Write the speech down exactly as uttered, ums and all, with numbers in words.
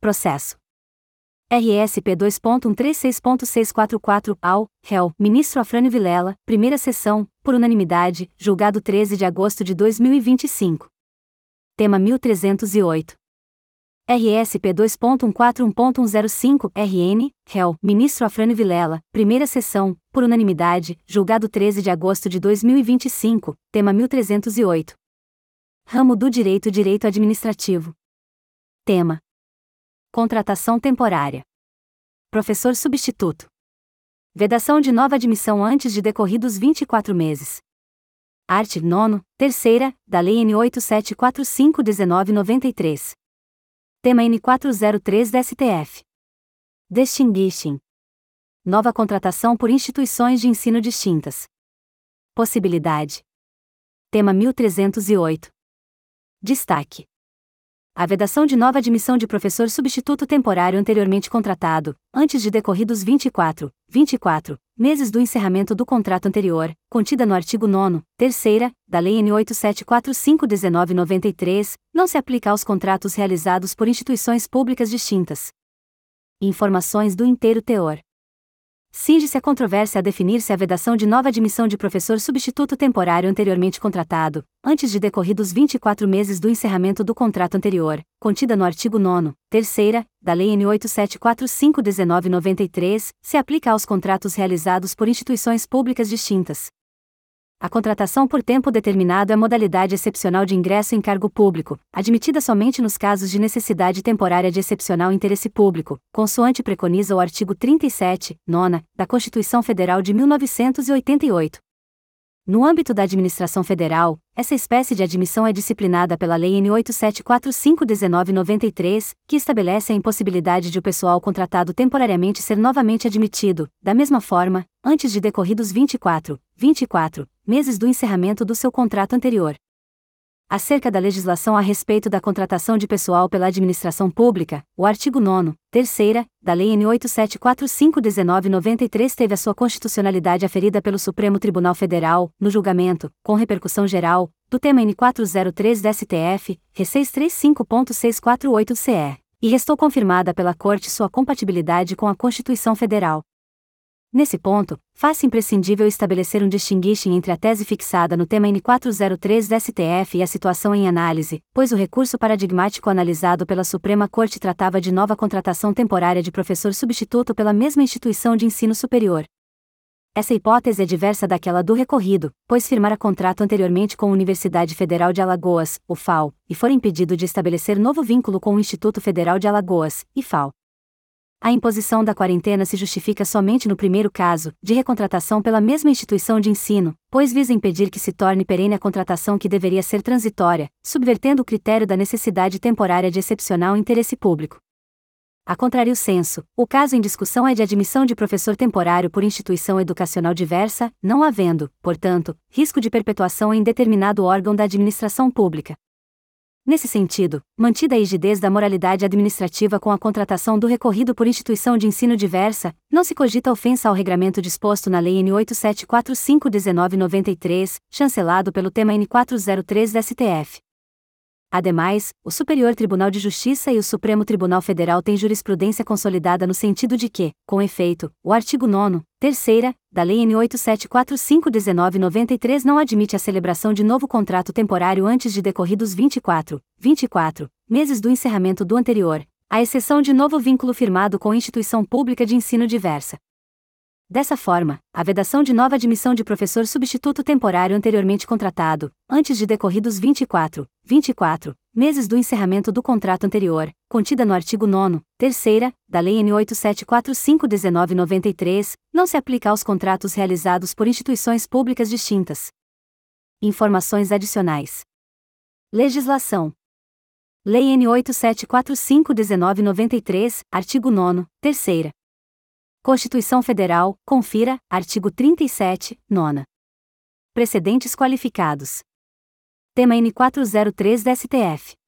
Processo. R S P dois ponto um três seis ponto seis quatro quatro ao, réu, ministro Afrânio Vilela, primeira sessão, por unanimidade, julgado treze de agosto de dois mil e vinte e cinco. Tema mil trezentos e oito. R S P dois ponto um quatro um ponto um zero cinco R N, réu, ministro Afrânio Vilela, primeira sessão, por unanimidade, julgado treze de agosto de dois mil e vinte e cinco, tema mil trezentos e oito. Ramo do Direito Direito Administrativo. Tema: contratação temporária. Professor substituto. Vedação de nova admissão antes de decorridos vinte e quatro meses. Art. nona, terceira, da Lei N oito sete quatro cinco um nove nove três. Tema N quatrocentos e três da S T F. Distinguishing. Nova contratação por instituições de ensino distintas. Possibilidade. Tema mil trezentos e oito. Destaque. A vedação de nova admissão de professor substituto temporário anteriormente contratado, antes de decorridos vinte e quatro, vinte e quatro, meses do encerramento do contrato anterior, contida no artigo nono, terceira, da Lei N oito sete quatro cinco um nove nove três, não se aplica aos contratos realizados por instituições públicas distintas. Informações do inteiro teor. Cinge-se a controvérsia a definir se a vedação de nova admissão de professor substituto temporário anteriormente contratado, antes de decorridos vinte e quatro meses do encerramento do contrato anterior, contida no artigo nono, terceira, da Lei N oito sete quatro cinco um nove nove três, se aplica aos contratos realizados por instituições públicas distintas. A contratação por tempo determinado é modalidade excepcional de ingresso em cargo público, admitida somente nos casos de necessidade temporária de excepcional interesse público, consoante preconiza o artigo trinta e sete, nona, da Constituição Federal de mil novecentos e oitenta e oito. No âmbito da administração federal, essa espécie de admissão é disciplinada pela Lei N oito sete quatro cinco um nove nove três, que estabelece a impossibilidade de o pessoal contratado temporariamente ser novamente admitido, da mesma forma, antes de decorridos vinte e quatro, vinte e quatro, meses do encerramento do seu contrato anterior. Acerca da legislação a respeito da contratação de pessoal pela administração pública, o artigo nono, terceira, da Lei N oito sete quatro cinco um nove nove três teve a sua constitucionalidade aferida pelo Supremo Tribunal Federal, no julgamento, com repercussão geral, do tema N quatrocentos e três da S T F, R seiscentos e trinta e cinco ponto seiscentos e quarenta e oito C E, e restou confirmada pela Corte sua compatibilidade com a Constituição Federal. Nesse ponto, faz-se imprescindível estabelecer um distinguishing entre a tese fixada no tema N quatrocentos e três da S T F e a situação em análise, pois o recurso paradigmático analisado pela Suprema Corte tratava de nova contratação temporária de professor substituto pela mesma instituição de ensino superior. Essa hipótese é diversa daquela do recorrido, pois firmara contrato anteriormente com a Universidade Federal de Alagoas, U F A L, e for impedido de estabelecer novo vínculo com o Instituto Federal de Alagoas, I F A L. A imposição da quarentena se justifica somente no primeiro caso, de recontratação pela mesma instituição de ensino, pois visa impedir que se torne perene a contratação que deveria ser transitória, subvertendo o critério da necessidade temporária de excepcional interesse público. A contrário senso, o caso em discussão é de admissão de professor temporário por instituição educacional diversa, não havendo, portanto, risco de perpetuação em determinado órgão da administração pública. Nesse sentido, mantida a rigidez da moralidade administrativa com a contratação do recorrido por instituição de ensino diversa, não se cogita ofensa ao regramento disposto na Lei N oito sete quatro cinco um nove nove três, chancelado pelo tema N quatrocentos e três da S T F. Ademais, o Superior Tribunal de Justiça e o Supremo Tribunal Federal têm jurisprudência consolidada no sentido de que, com efeito, o artigo nono, terceira, da Lei N oito sete quatro cinco um nove nove três não admite a celebração de novo contrato temporário antes de decorridos vinte e quatro, vinte e quatro, meses do encerramento do anterior, à exceção de novo vínculo firmado com instituição pública de ensino diversa. Dessa forma, a vedação de nova admissão de professor substituto temporário anteriormente contratado, antes de decorridos vinte e quatro, vinte e quatro, meses do encerramento do contrato anterior, contida no artigo nono, terceira, da Lei N oito sete quatro cinco um nove nove três, não se aplica aos contratos realizados por instituições públicas distintas. Informações adicionais. Legislação. Lei N oito sete quatro cinco um nove nove três, artigo nono, terceira. Constituição Federal, confira, artigo trinta e sete, nona. Precedentes qualificados. Tema N quatrocentos e três da S T F.